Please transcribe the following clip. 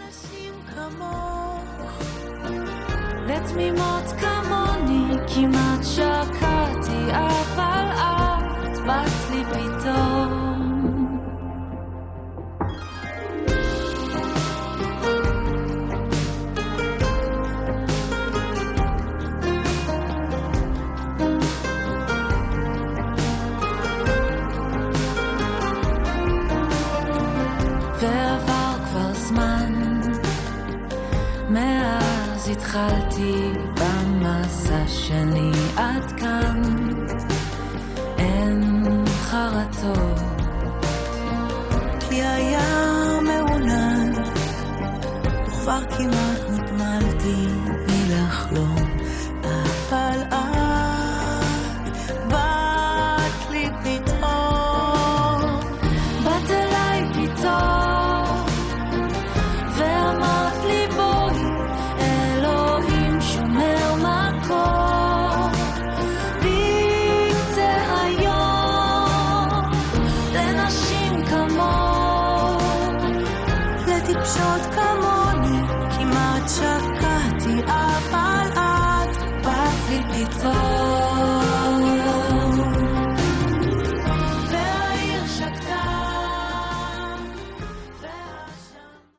לנשים כמוך, לתמימות כמוני כמעט שקעתי, אבל את באת לי פתאום. ועבר כבר זמן מאז התחלתי במסע שני עד כאן, אין חרטות כי היה מעונן, וכבר כמעט נגמלתי מלחלום, אבל את באת לי פתאום, באת אליי פתאום ואמרת לי בואי, אלוהים שומר מקום בקצה היום לנשים כמוך, לטיפשות כמוני כמעט שקעתי,